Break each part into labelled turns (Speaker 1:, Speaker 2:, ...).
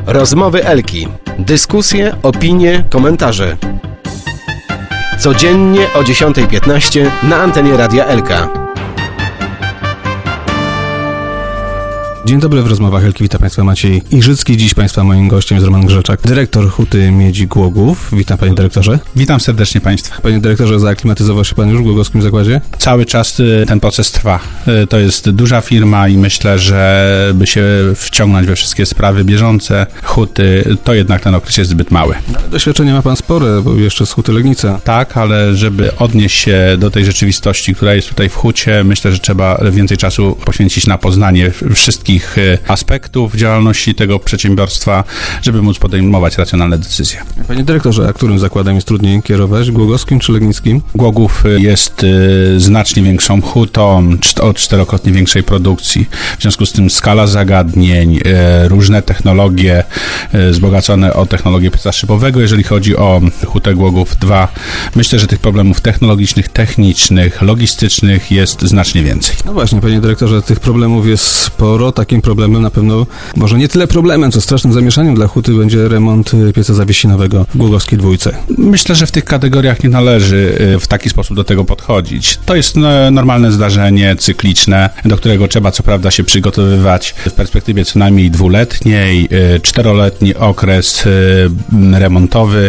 Speaker 1: Rozmowy Elki. Dyskusje, opinie, komentarze. Codziennie o 10:15 na antenie Radia Elka.
Speaker 2: Dzień dobry, w rozmowach Elki witam Państwa Maciej Iżycki. Dziś Państwa moim gościem jest Roman Grzeczak, dyrektor Huty Miedzi Głogów. Witam Panie Dyrektorze.
Speaker 3: Witam serdecznie Państwa.
Speaker 2: Panie Dyrektorze, zaaklimatyzował się Pan już w Głogowskim Zakładzie?
Speaker 3: Cały czas ten proces trwa. To jest duża firma i myślę, że by się wciągnąć we wszystkie sprawy bieżące Huty, to jednak ten okres jest zbyt mały.
Speaker 2: Doświadczenie ma Pan spore, bo jeszcze z Huty Legnica.
Speaker 3: Tak, ale żeby odnieść się do tej rzeczywistości, która jest tutaj w Hucie, myślę, że trzeba więcej czasu poświęcić na poznanie wszystkich aspektów działalności tego przedsiębiorstwa, żeby móc podejmować racjonalne decyzje.
Speaker 2: Panie Dyrektorze, a którym zakładem jest trudniej kierować? Głogowskim czy legnickim?
Speaker 3: Głogów jest znacznie większą hutą, o 4-krotnie większej produkcji. W związku z tym skala zagadnień, różne technologie wzbogacone o technologię pieca szybowego, jeżeli chodzi o Hutę Głogów 2. Myślę, że tych problemów technologicznych, technicznych, logistycznych jest znacznie więcej.
Speaker 2: No właśnie, Panie Dyrektorze, tych problemów jest sporo. Takim problemem na pewno, może nie tyle problemem, co strasznym zamieszaniem dla Huty będzie remont pieca zawiesinowego w Głogowskiej Dwójce.
Speaker 3: Myślę, że w tych kategoriach nie należy w taki sposób do tego podchodzić. To jest normalne zdarzenie, cykliczne, do którego trzeba co prawda się przygotowywać w perspektywie co najmniej 2-letniej, 4-letni okres remontowy.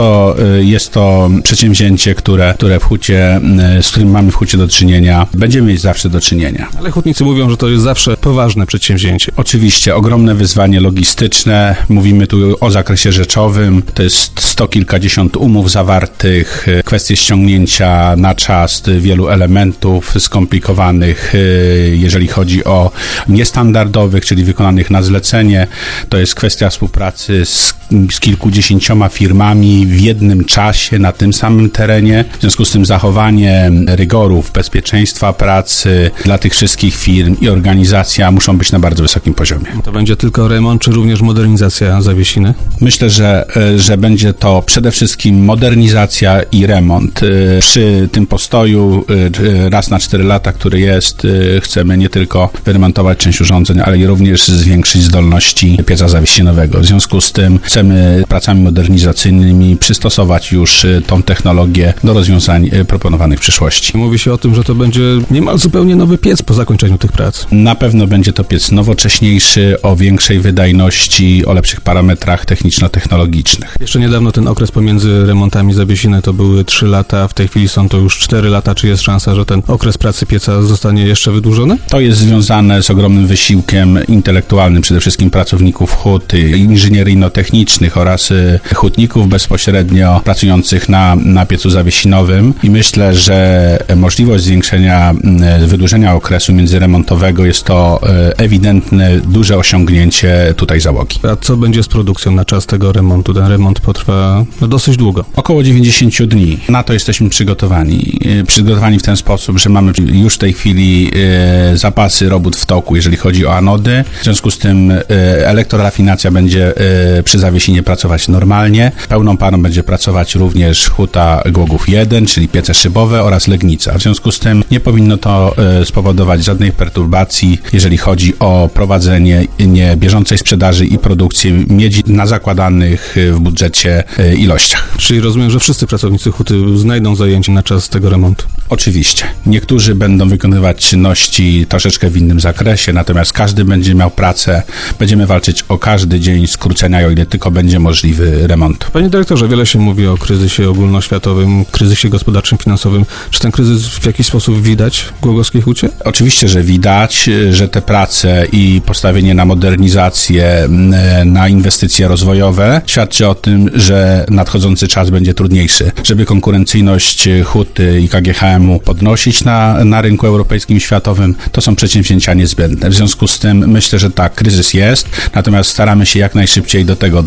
Speaker 3: Jest to przedsięwzięcie, które w Hucie, z którym mamy w Hucie do czynienia, będziemy mieć zawsze do czynienia.
Speaker 2: Ale hutnicy mówią, że to jest zawsze poważne przedsięwzięcie.
Speaker 3: Oczywiście, ogromne wyzwanie logistyczne. Mówimy tu o zakresie rzeczowym. To jest 100 kilkadziesiąt umów zawartych, kwestie ściągnięcia na czas wielu elementów skomplikowanych. Jeżeli chodzi o niestandardowych, czyli wykonanych na zlecenie, to jest kwestia współpracy z kilkudziesięcioma firmami w jednym czasie, na tym samym terenie. W związku z tym zachowanie rygorów bezpieczeństwa pracy dla tych wszystkich firm i organizacja muszą być na bardzo wysokim poziomie.
Speaker 2: To będzie tylko remont, czy również modernizacja zawiesiny?
Speaker 3: Myślę, że będzie to przede wszystkim modernizacja i remont. Przy tym postoju raz na 4 lata, który jest, chcemy nie tylko wyremontować część urządzeń, ale i również zwiększyć zdolności pieca zawiesinowego. W związku z tym chcemy pracami modernizacyjnymi przystosować już tą technologię do rozwiązań proponowanych w przyszłości.
Speaker 2: Mówi się o tym, że to będzie niemal zupełnie nowy piec po zakończeniu tych prac.
Speaker 3: Na pewno będzie to piec nowocześniejszy, o większej wydajności, o lepszych parametrach techniczno-technologicznych.
Speaker 2: Jeszcze niedawno ten okres pomiędzy remontami zawiesiny to były 3 lata, w tej chwili są to już 4 lata. Czy jest szansa, że ten okres pracy pieca zostanie jeszcze wydłużony?
Speaker 3: To jest związane z ogromnym wysiłkiem intelektualnym, przede wszystkim pracowników huty, inżynieryjno-technicznych oraz hutników bezpośrednio pracujących na piecu zawiesinowym i myślę, że możliwość zwiększenia, wydłużenia okresu międzyremontowego jest to ewidentne, duże osiągnięcie tutaj załogi.
Speaker 2: A co będzie z produkcją na czas tego remontu? Ten remont potrwa dosyć długo.
Speaker 3: Około 90 dni. Na to jesteśmy przygotowani. Przygotowani w ten sposób, że mamy już w tej chwili zapasy robót w toku, jeżeli chodzi o anody. W związku z tym elektrorafinacja będzie przy zawiesinie pracować normalnie. Pełną parą będzie pracować również Huta Głogów 1, czyli piece szybowe oraz Legnica. W związku z tym nie powinno to spowodować żadnej perturbacji, jeżeli chodzi o prowadzenie bieżącej sprzedaży i produkcję miedzi na zakładanych w budżecie ilościach.
Speaker 2: Czyli rozumiem, że wszyscy pracownicy huty znajdą zajęcie na czas tego remontu?
Speaker 3: Oczywiście. Niektórzy będą wykonywać czynności troszeczkę w innym zakresie, natomiast każdy będzie miał pracę. Będziemy walczyć o każdy dzień skrócenia, o ile tylko będzie możliwy remont.
Speaker 2: Panie dyrektorze, wiele się mówi o kryzysie ogólnoświatowym, kryzysie gospodarczym, finansowym. Czy ten kryzys w jakiś sposób widać w Głogowskiej Hucie?
Speaker 3: Oczywiście, że widać, że te prace i postawienie na modernizację, na inwestycje rozwojowe świadczy o tym, że nadchodzący czas będzie trudniejszy. Żeby konkurencyjność huty i KGHM-u podnosić na rynku europejskim i światowym, to są przedsięwzięcia niezbędne. W związku z tym myślę, że tak, kryzys jest, natomiast staramy się jak najszybciej do tego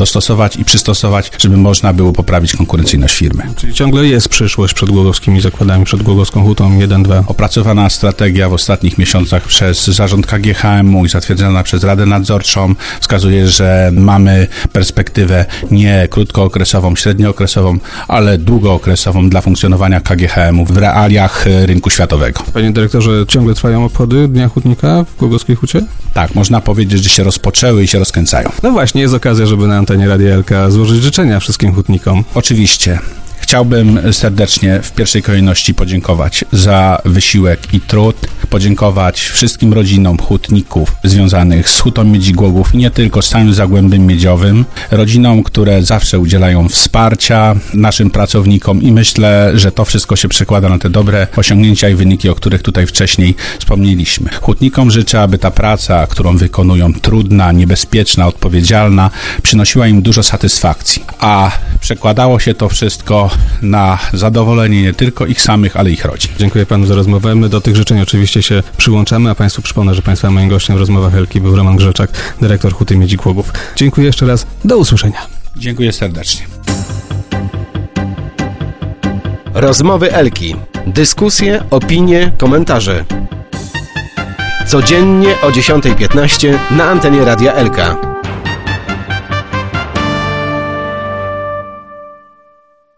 Speaker 3: dostosować i przystosować, żeby można było poprawić konkurencyjność firmy.
Speaker 2: Czyli ciągle jest przyszłość przed głogowskimi zakładami, przed Głogowską Hutą 1-2.
Speaker 3: Opracowana strategia w ostatnich miesiącach przez zarząd KGHM-u i zatwierdzona przez Radę Nadzorczą wskazuje, że mamy perspektywę nie krótkookresową, średniookresową, ale długookresową dla funkcjonowania KGHM-u w realiach rynku światowego.
Speaker 2: Panie dyrektorze, ciągle trwają obchody Dnia Hutnika w Głogowskiej Hucie?
Speaker 3: Tak, można powiedzieć, że się rozpoczęły i się rozkręcają.
Speaker 2: No właśnie, jest okazja, żeby na antenie Radia LK złożyć życzenia wszystkim hutnikom.
Speaker 3: Oczywiście. Chciałbym serdecznie w pierwszej kolejności podziękować za wysiłek i trud, podziękować wszystkim rodzinom hutników związanych z Hutą Miedzi Głogów i nie tylko z całym Zagłębiem Miedziowym, rodzinom, które zawsze udzielają wsparcia naszym pracownikom i myślę, że to wszystko się przekłada na te dobre osiągnięcia i wyniki, o których tutaj wcześniej wspomnieliśmy. Hutnikom życzę, aby ta praca, którą wykonują, trudna, niebezpieczna, odpowiedzialna, przynosiła im dużo satysfakcji, a przekładało się to wszystko na zadowolenie nie tylko ich samych, ale ich rodzin.
Speaker 2: Dziękuję panu za rozmowę. My do tych życzeń oczywiście się przyłączamy, a państwu przypomnę, że państwa moim gościem w rozmowach Elki był Roman Grzeczak, dyrektor Huty Miedzi Głogów. Dziękuję jeszcze raz. Do usłyszenia.
Speaker 3: Dziękuję serdecznie.
Speaker 1: Rozmowy Elki. Dyskusje, opinie, komentarze. Codziennie o 10:15 na antenie Radia Elka.